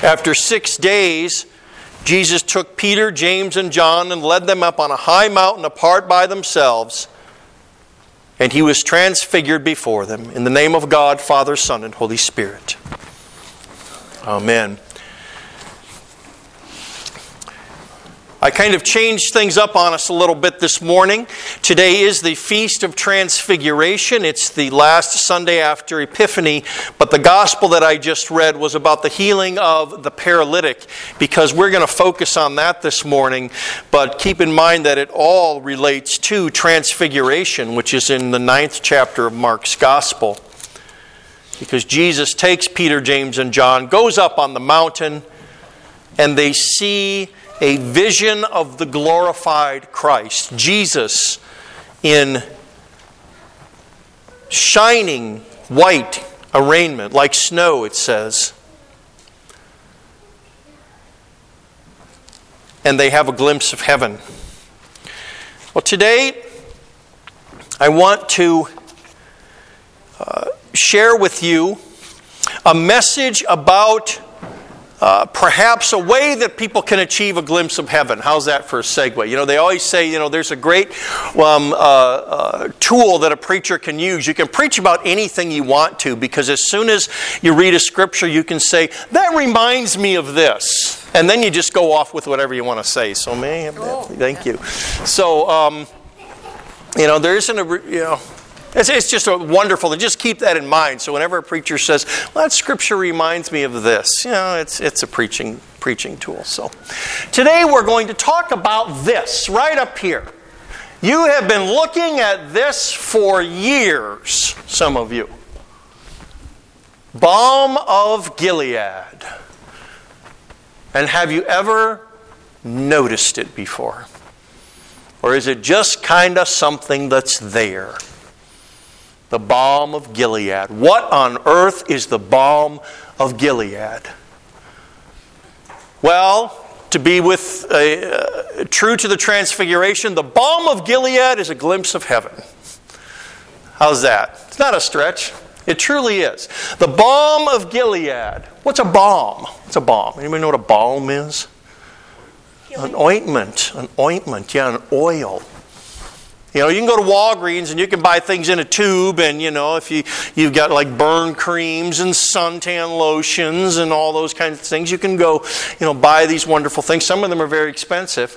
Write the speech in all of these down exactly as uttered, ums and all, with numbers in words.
After six days, Jesus took Peter, James, and John and led them up on a high mountain apart by themselves, and he was transfigured before them. In the name of God, Father, Son, and Holy Spirit. Amen. I kind of changed things up on us a little bit this morning. Today is the Feast of Transfiguration. It's the last Sunday after Epiphany, but the gospel that I just read was about the healing of the paralytic, because we're going to focus on that this morning. But keep in mind that it all relates to Transfiguration, which is in the ninth chapter of Mark's Gospel. Because Jesus takes Peter, James, and John, goes up on the mountain, and they see a vision of the glorified Christ. Jesus in shining white arraignment, like snow, it says. And they have a glimpse of heaven. Well, today I want to uh, share with you a message about Uh, perhaps a way that people can achieve a glimpse of heaven. How's that for a segue? You know, they always say, you know, there's a great um, uh, uh, tool that a preacher can use. You can preach about anything you want to, because as soon as you read a scripture, you can say, that reminds me of this. And then you just go off with whatever you want to say. So, man, thank you. So, um, you know, there isn't a, you know, It's, it's just a wonderful to just keep that in mind. So whenever a preacher says, well, that scripture reminds me of this, you know, it's it's a preaching preaching tool. So today we're going to talk about this right up here. You have been looking at this for years, some of you. Balm of Gilead. And have you ever noticed it before? Or is it just kind of something that's there? The balm of Gilead. What on earth is the balm of Gilead? Well, to be with uh, uh, true to the Transfiguration, the balm of Gilead is a glimpse of heaven. How's that? It's not a stretch. It truly is. The balm of Gilead. What's a balm? What's a balm? Anybody know what a balm is? An ointment. An ointment. Yeah, an oil. You know, you can go to Walgreens and you can buy things in a tube, and, you know, if you, you've got like burn creams and suntan lotions and all those kinds of things, you can go, you know, buy these wonderful things. Some of them are very expensive.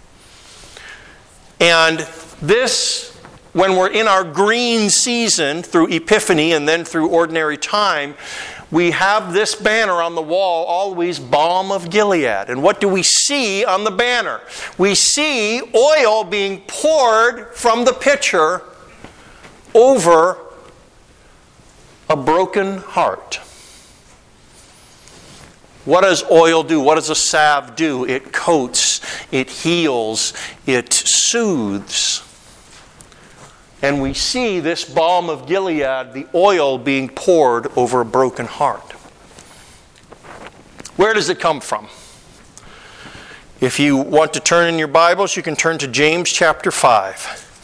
And this, when we're in our green season through Epiphany and then through ordinary time, we have this banner on the wall, always Balm of Gilead. And what do we see on the banner? We see oil being poured from the pitcher over a broken heart. What does oil do? What does a salve do? It coats, it heals, it soothes. And we see this balm of Gilead, the oil being poured over a broken heart. Where does it come from? If you want to turn in your Bibles, you can turn to James chapter five.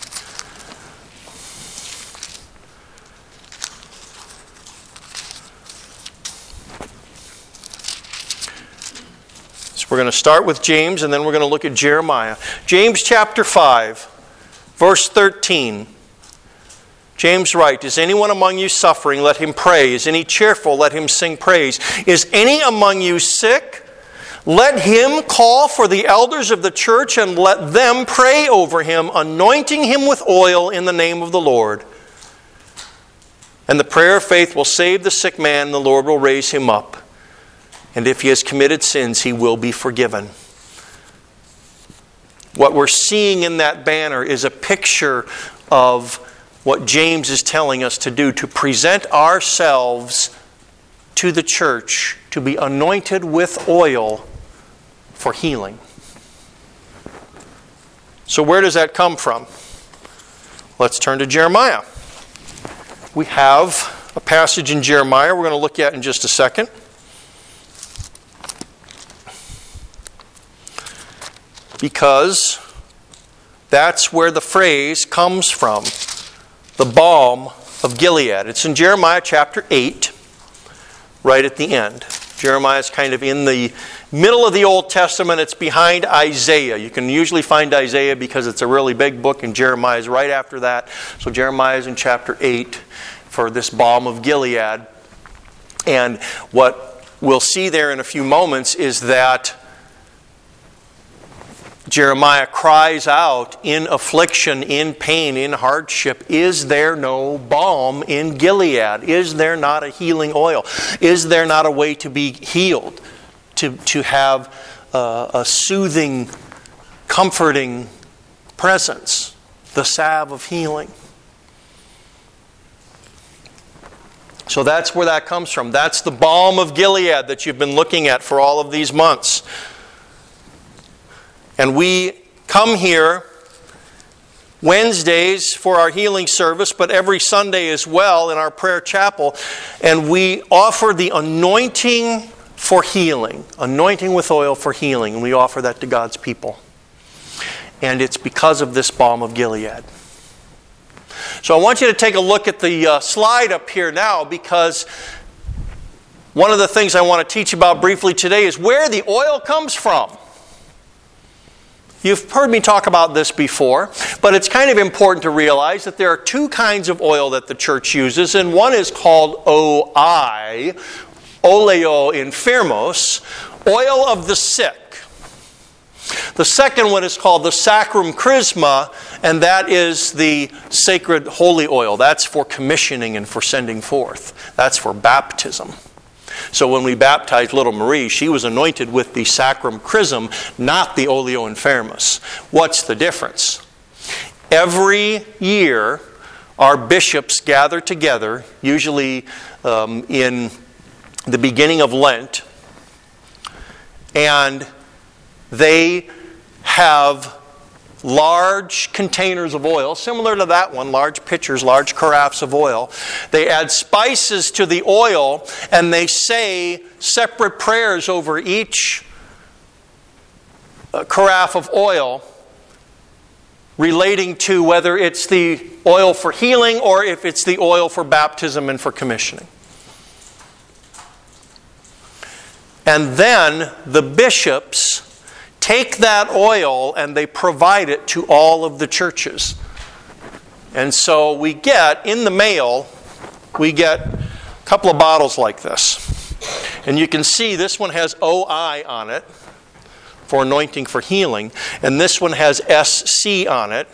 So we're going to start with James, and then we're going to look at Jeremiah. James chapter five, verse thirteen. James writes, is anyone among you suffering? Let him pray. Is any cheerful? Let him sing praise. Is any among you sick? Let him call for the elders of the church and let them pray over him, anointing him with oil in the name of the Lord. And the prayer of faith will save the sick man, and the Lord will raise him up. And if he has committed sins, he will be forgiven. What we're seeing in that banner is a picture of what James is telling us to do, to present ourselves to the church, to be anointed with oil for healing. So where does that come from? Let's turn to Jeremiah. We have a passage in Jeremiah we're going to look at in just a second. Because that's where the phrase comes from. The balm of Gilead. It's in Jeremiah chapter eight, right at the end. Jeremiah is kind of in the middle of the Old Testament. It's behind Isaiah. You can usually find Isaiah because it's a really big book, and Jeremiah is right after that. So Jeremiah is in chapter eight for this balm of Gilead. And what we'll see there in a few moments is that Jeremiah cries out in affliction, in pain, in hardship, is there no balm in Gilead? Is there not a healing oil? Is there not a way to be healed? To, to have uh, a soothing, comforting presence, the salve of healing. So that's where that comes from. That's the balm of Gilead that you've been looking at for all of these months. And we come here Wednesdays for our healing service, but every Sunday as well in our prayer chapel. And we offer the anointing for healing, anointing with oil for healing. And we offer that to God's people. And it's because of this balm of Gilead. So I want you to take a look at the uh, slide up here now, because one of the things I want to teach about briefly today is where the oil comes from. You've heard me talk about this before, but it's kind of important to realize that there are two kinds of oil that the church uses, and one is called O I, oleo infirmos, oil of the sick. The second one is called the sacrum chrisma, and that is the sacred holy oil. That's for commissioning and for sending forth. That's for baptism. So when we baptized little Marie, she was anointed with the sacrum chrism, not the oleo infirmis. What's the difference? Every year, our bishops gather together, usually um, in the beginning of Lent, and they have large containers of oil, similar to that one, large pitchers, large carafes of oil. They add spices to the oil, and they say separate prayers over each carafe of oil, relating to whether it's the oil for healing or if it's the oil for baptism and for commissioning. And then the bishops take that oil and they provide it to all of the churches. And so we get, in the mail, we get a couple of bottles like this. And you can see this one has O I on it for anointing for healing. And this one has S C on it,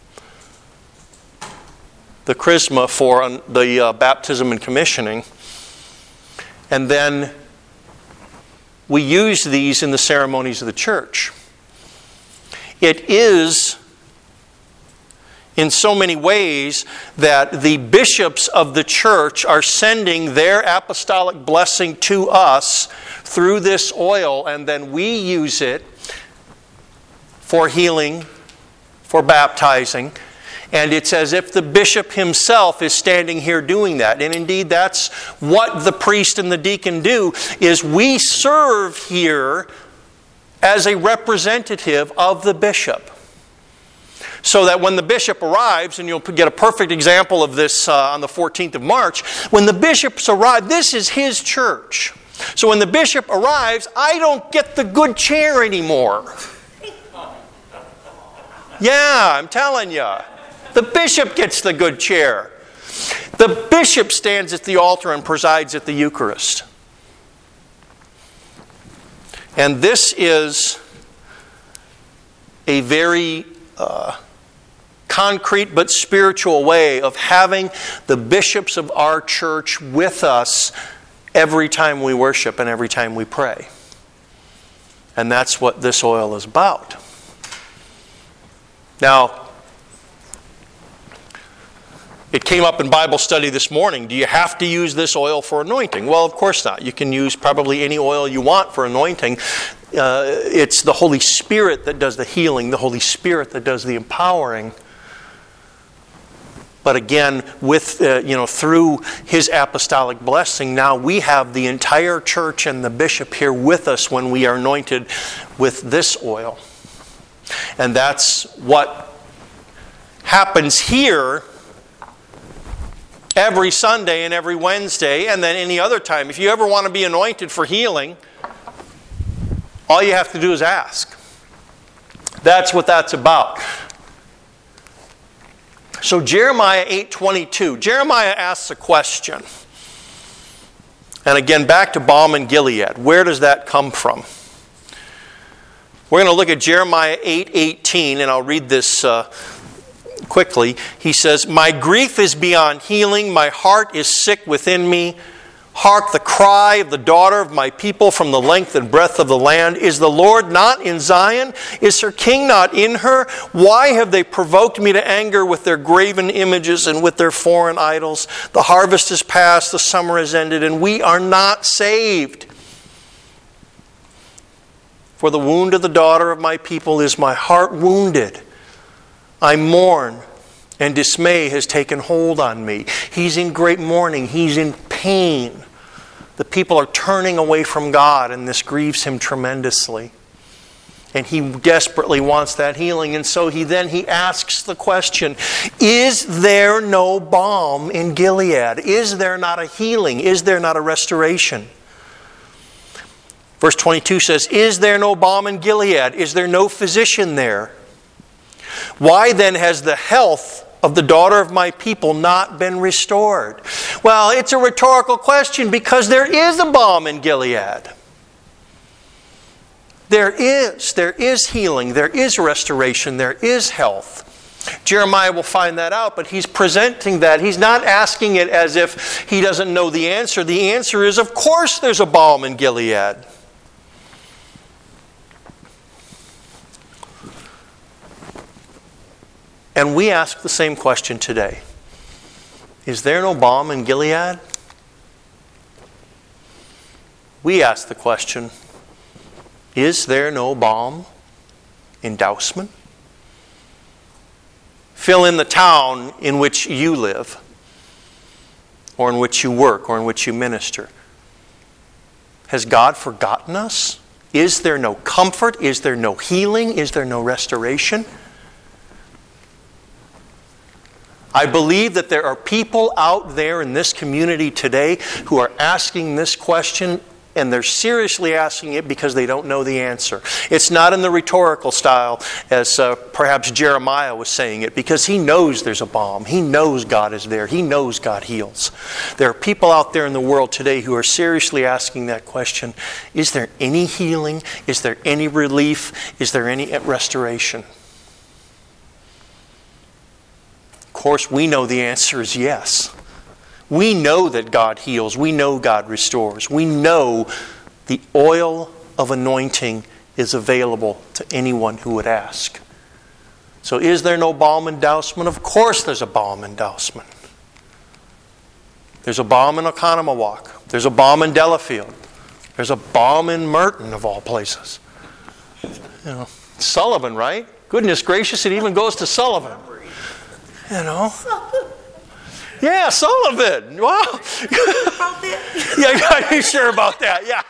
the chrisma for the uh, baptism and commissioning. And then we use these in the ceremonies of the church. It is, in so many ways, that the bishops of the church are sending their apostolic blessing to us through this oil, and then we use it for healing, for baptizing. And it's as if the bishop himself is standing here doing that. And indeed, that's what the priest and the deacon do, is we serve here as a representative of the bishop. So that when the bishop arrives, and you'll get a perfect example of this uh, on the fourteenth of March, when the bishops arrive, this is his church. So when the bishop arrives, I don't get the good chair anymore. Yeah, I'm telling you. The bishop gets the good chair. The bishop stands at the altar and presides at the Eucharist. And this is a very uh, concrete but spiritual way of having the bishops of our church with us every time we worship and every time we pray. And that's what this oil is about. Now, it came up in Bible study this morning. Do you have to use this oil for anointing? Well, of course not. You can use probably any oil you want for anointing. Uh, it's the Holy Spirit that does the healing, the Holy Spirit that does the empowering. But again, with uh, you know, through His apostolic blessing, now we have the entire church and the bishop here with us when we are anointed with this oil. And that's what happens here every Sunday and every Wednesday, and then any other time. If you ever want to be anointed for healing, all you have to do is ask. That's what that's about. So Jeremiah eight twenty-two. Jeremiah asks a question. And again, back to balm in Gilead. Where does that come from? We're going to look at Jeremiah eight eighteen, and I'll read this uh, quickly. He says, "My grief is beyond healing. My heart is sick within me. Hark the cry of the daughter of my people from the length and breadth of the land. Is the Lord not in Zion? Is her king not in her? Why have they provoked me to anger with their graven images and with their foreign idols? The harvest is past, the summer is ended, and we are not saved. For the wound of the daughter of my people is my heart wounded. I mourn, and dismay has taken hold on me." He's in great mourning. He's in pain. The people are turning away from God, and this grieves him tremendously. And he desperately wants that healing. And so he then he asks the question, is there no balm in Gilead? Is there not a healing? Is there not a restoration? Verse twenty-two says, "Is there no balm in Gilead? Is there no physician there? Why then has the health of the daughter of my people not been restored?" Well, it's a rhetorical question because there is a balm in Gilead. There is. There is healing. There is restoration. There is health. Jeremiah will find that out, but he's presenting that. He's not asking it as if he doesn't know the answer. The answer is, of course there's a balm in Gilead. And we ask the same question today. Is there no balm in Gilead? We ask the question, is there no balm in Dousman? Fill in the town in which you live, or in which you work, or in which you minister. Has God forgotten us? Is there no comfort? Is there no healing? Is there no restoration? I believe that there are people out there in this community today who are asking this question, and they're seriously asking it because they don't know the answer. It's not in the rhetorical style as uh, perhaps Jeremiah was saying it, because he knows there's a balm. He knows God is there. He knows God heals. There are people out there in the world today who are seriously asking that question. Is there any healing? Is there any relief? Is there any restoration? Of course, we know the answer is yes. We know that God heals. We know God restores. We know the oil of anointing is available to anyone who would ask. So is there no balm in Dousman? Of course there's a balm in Dousman. There's a balm in Oconomowoc. There's a balm in Delafield. There's a balm in Merton, of all places. You know, Sullivan, right? Goodness gracious, it even goes to Sullivan. You know? Yeah, Sullivan. Wow. Yeah, are you sure about that? Yeah.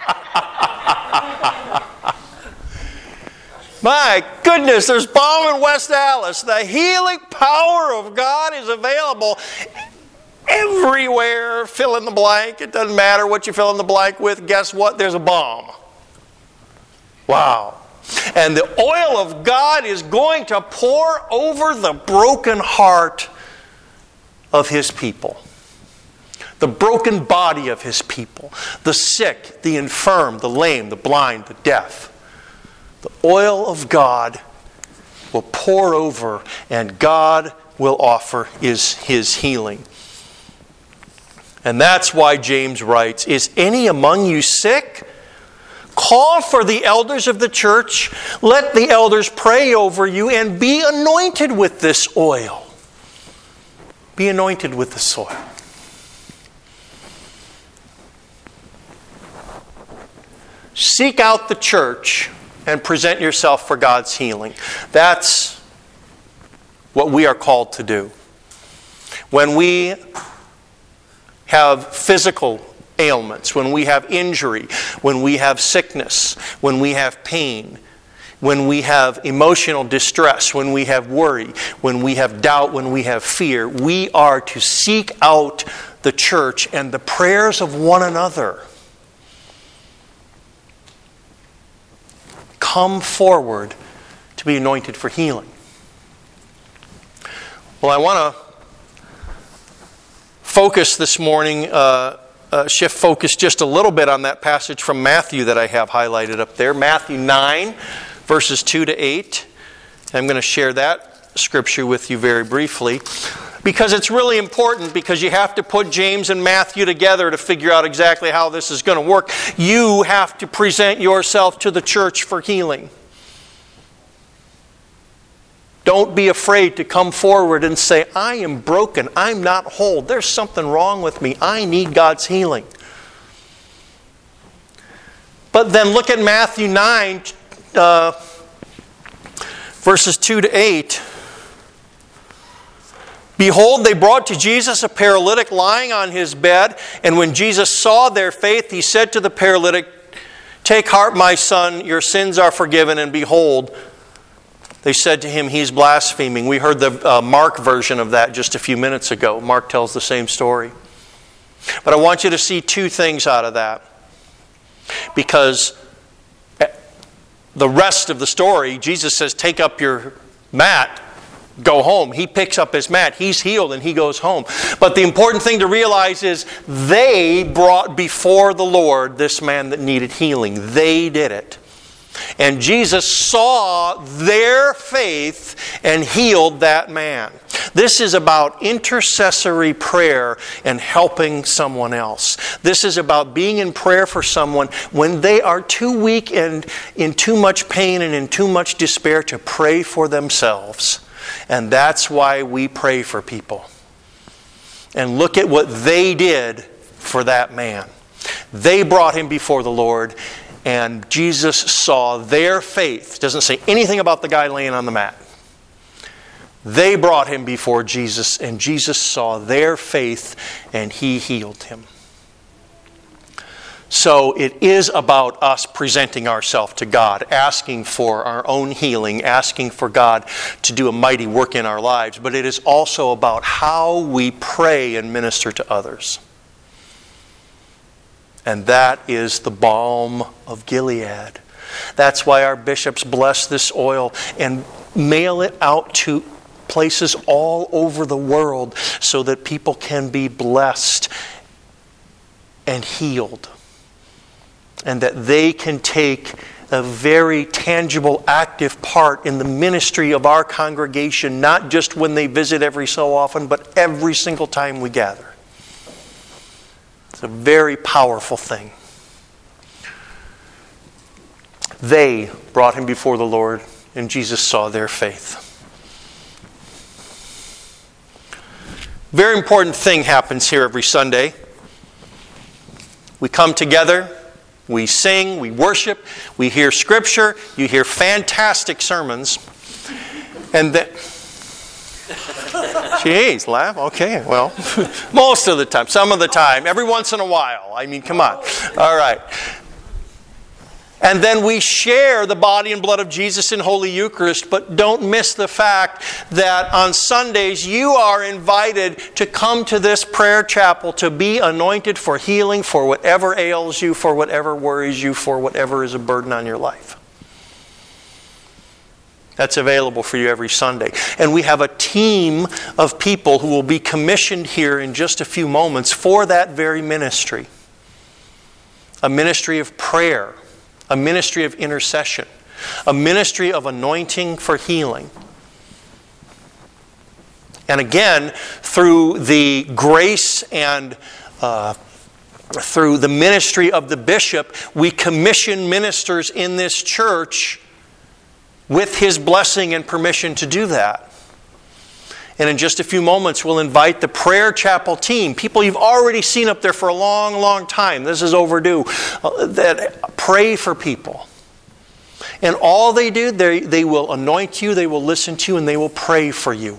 My goodness, there's balm in West Allis. The healing power of God is available everywhere. Fill in the blank. It doesn't matter what you fill in the blank with. Guess what? There's a balm. Wow. And the oil of God is going to pour over the broken heart of His people. The broken body of His people. The sick, the infirm, the lame, the blind, the deaf. The oil of God will pour over, and God will offer is His healing. And that's why James writes, "Is any among you sick? Call for the elders of the church. Let the elders pray over you, and be anointed with this oil." Be anointed with this oil. Seek out the church and present yourself for God's healing. That's what we are called to do. When we have physical ailments, when we have injury, when we have sickness, when we have pain, when we have emotional distress, when we have worry, when we have doubt, when we have fear, we are to seek out the church and the prayers of one another. Come forward to be anointed for healing. Well, I want to focus this morning, uh, uh, shift focus just a little bit on that passage from Matthew that I have highlighted up there. Matthew nine, verses two to eight. I'm going to share that scripture with you very briefly, because it's really important, because you have to put James and Matthew together to figure out exactly how this is going to work. You have to present yourself to the church for healing. Don't be afraid to come forward and say, I am broken. I'm not whole. There's something wrong with me. I need God's healing. But then look at Matthew nine, uh, verses two to eight. Behold, they brought to Jesus a paralytic lying on his bed. And when Jesus saw their faith, he said to the paralytic, Take heart, my son, your sins are forgiven. And behold, they said to him, He's blaspheming. We heard the uh, Mark version of that just a few minutes ago. Mark tells the same story. But I want you to see two things out of that. Because the rest of the story, Jesus says, take up your mat, go home. He picks up his mat, he's healed, and he goes home. But the important thing to realize is they brought before the Lord this man that needed healing. They did it. And Jesus saw their faith and healed that man. This is about intercessory prayer and helping someone else. This is about being in prayer for someone when they are too weak and in too much pain and in too much despair to pray for themselves. And that's why we pray for people. And look at what they did for that man. They brought him before the Lord, and Jesus saw their faith. It doesn't say anything about the guy laying on the mat. They brought him before Jesus, and Jesus saw their faith, and he healed him. So it is about us presenting ourselves to God, asking for our own healing, asking for God to do a mighty work in our lives. But it is also about how we pray and minister to others. And that is the balm of Gilead. That's why our bishops bless this oil and mail it out to places all over the world so that people can be blessed and healed. And that they can take a very tangible, active part in the ministry of our congregation, not just when they visit every so often, but every single time we gather. It's a very powerful thing. They brought him before the Lord, and Jesus saw their faith. Very important thing happens here every Sunday. We come together, we sing, we worship, we hear Scripture, you hear fantastic sermons, and then... Jeez, laugh? Okay, well, most of the time, some of the time, every once in a while. I mean, come on. All right. And then we share the body and blood of Jesus in Holy Eucharist, but don't miss the fact that on Sundays you are invited to come to this prayer chapel to be anointed for healing, for whatever ails you, for whatever worries you, for whatever is a burden on your life. That's available for you every Sunday. And we have a team of people who will be commissioned here in just a few moments for that very ministry. A ministry of prayer. A ministry of intercession. A ministry of anointing for healing. And again, through the grace and uh, through the ministry of the bishop, we commission ministers in this church with his blessing and permission to do that. And in just a few moments, we'll invite the prayer chapel team, people you've already seen up there for a long, long time. This is overdue. Uh, that pray for people. And all they do, they, they will anoint you, they will listen to you, and they will pray for you.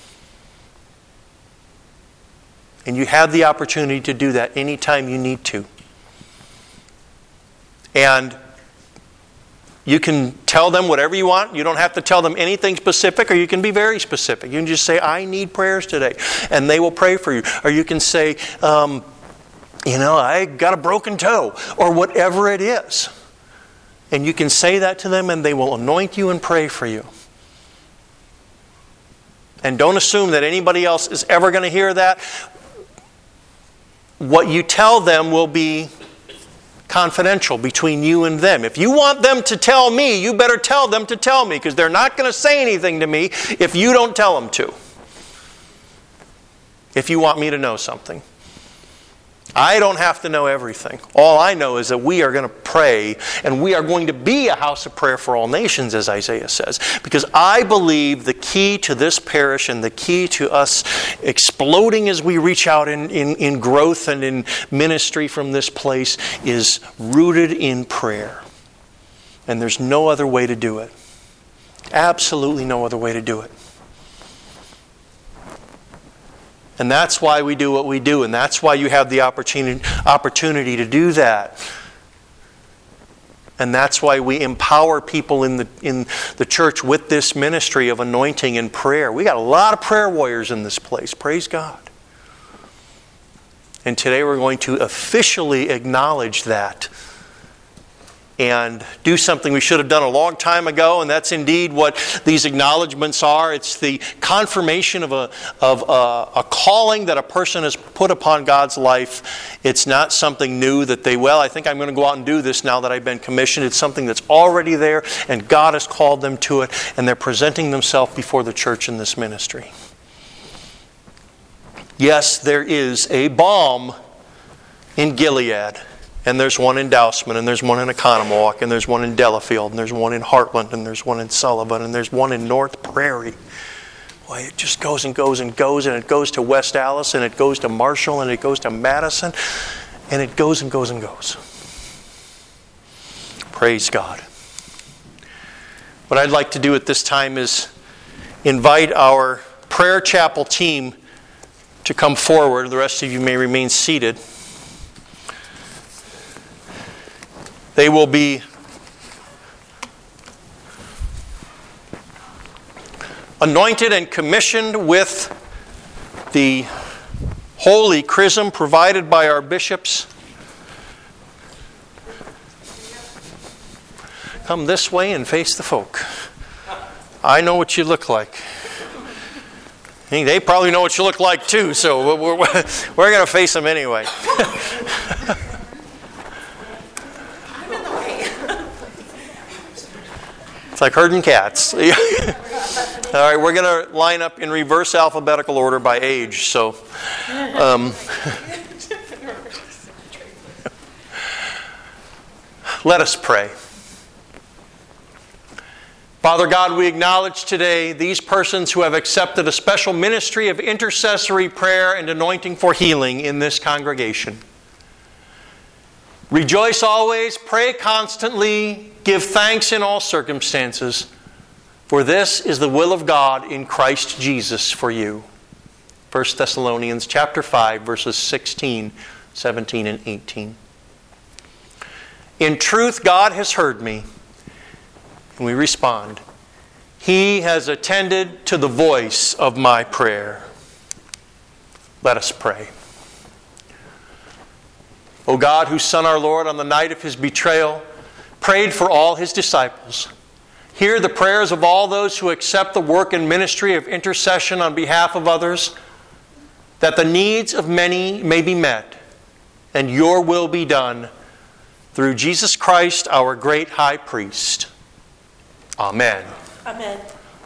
And you have the opportunity to do that anytime you need to. And You can tell them whatever you want. You don't have to tell them anything specific, or you can be very specific. You can just say, I need prayers today, and they will pray for you. Or you can say, um, you know, I got a broken toe, or whatever it is. And you can say that to them, and they will anoint you and pray for you. And don't assume that anybody else is ever going to hear that. What you tell them will be confidential between you and them. If you want them to tell me, you better tell them to tell me, because they're not going to say anything to me if you don't tell them to. If you want me to know something. I don't have to know everything. All I know is that we are going to pray, and we are going to be a house of prayer for all nations, as Isaiah says. Because I believe the key to this parish and the key to us exploding as we reach out in, in, in growth and in ministry from this place is rooted in prayer. And there's no other way to do it. Absolutely no other way to do it. And that's why we do what we do, and that's why you have the opportunity, opportunity to do that. And that's why we empower people in the in the church with this ministry of anointing and prayer. We got a lot of prayer warriors in this place. Praise God. And today we're going to officially acknowledge that and do something we should have done a long time ago, and that's indeed what these acknowledgments are. It's the confirmation of a of a, a calling that a person has put upon God's life. It's not something new that they, well, I think I'm going to go out and do this now that I've been commissioned. It's something that's already there, and God has called them to it, and they're presenting themselves before the church in this ministry. Yes, there is a balm in Gilead. And there's one in Dousman, and there's one in Economowoc, and there's one in Delafield, and there's one in Heartland, and there's one in Sullivan, and there's one in North Prairie. Boy, it just goes and goes and goes, and it goes to West Allis, and it goes to Marshall, and it goes to Madison, and it goes and goes and goes. Praise God. What I'd like to do at this time is invite our prayer chapel team to come forward. The rest of you may remain seated. They will be anointed and commissioned with the holy chrism provided by our bishops. Come this way and face the folk. I know what you look like. They probably know what you look like too, so we're, we're, we're going to face them anyway. It's like herding cats. All right, we're going to line up in reverse alphabetical order by age. So, um, let us pray. Father God, we acknowledge today these persons who have accepted a special ministry of intercessory prayer and anointing for healing in this congregation. Rejoice always, pray constantly, give thanks in all circumstances, for this is the will of God in Christ Jesus for you. First Thessalonians chapter five, verses sixteen, seventeen, and eighteen. In truth, God has heard me. And we respond, He has attended to the voice of my prayer. Let us pray. O God, whose Son, our Lord, on the night of His betrayal, prayed for all His disciples, hear the prayers of all those who accept the work and ministry of intercession on behalf of others, that the needs of many may be met, and your will be done, through Jesus Christ, our great high priest. Amen. Amen.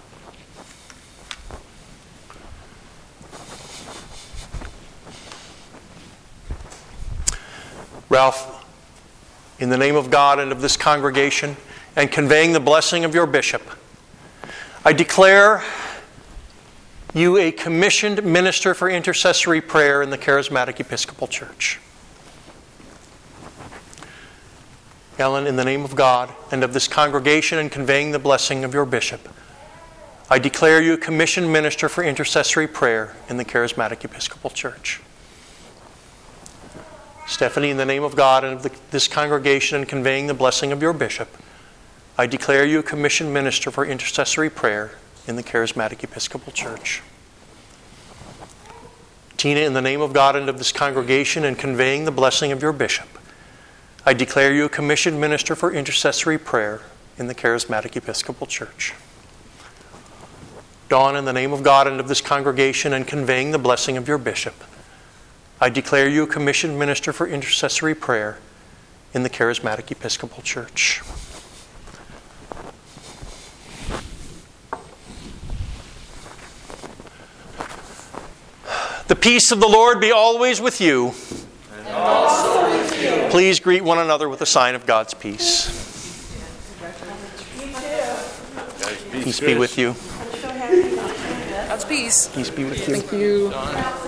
Ralph, in the name of God and of this congregation, and conveying the blessing of your bishop, I declare you a commissioned minister for intercessory prayer in the Charismatic Episcopal Church. Ellen, in the name of God and of this congregation, and conveying the blessing of your bishop, I declare you a commissioned minister for intercessory prayer in the Charismatic Episcopal Church. Stephanie, in the name of God and of the, this congregation, and conveying the blessing of your bishop, I declare you a commissioned minister for intercessory prayer in the Charismatic Episcopal Church. Tina, in the name of God and of this congregation, and conveying the blessing of your bishop, I declare you a commissioned minister for intercessory prayer in the Charismatic Episcopal Church. Dawn, in the name of God and of this congregation, and conveying the blessing of your bishop, I declare you a commissioned minister for intercessory prayer in the Charismatic Episcopal Church. The peace of the Lord be always with you. And also with you. Please greet one another with a sign of God's peace. Peace, peace be with you. God's peace. Peace be with you. Thank you.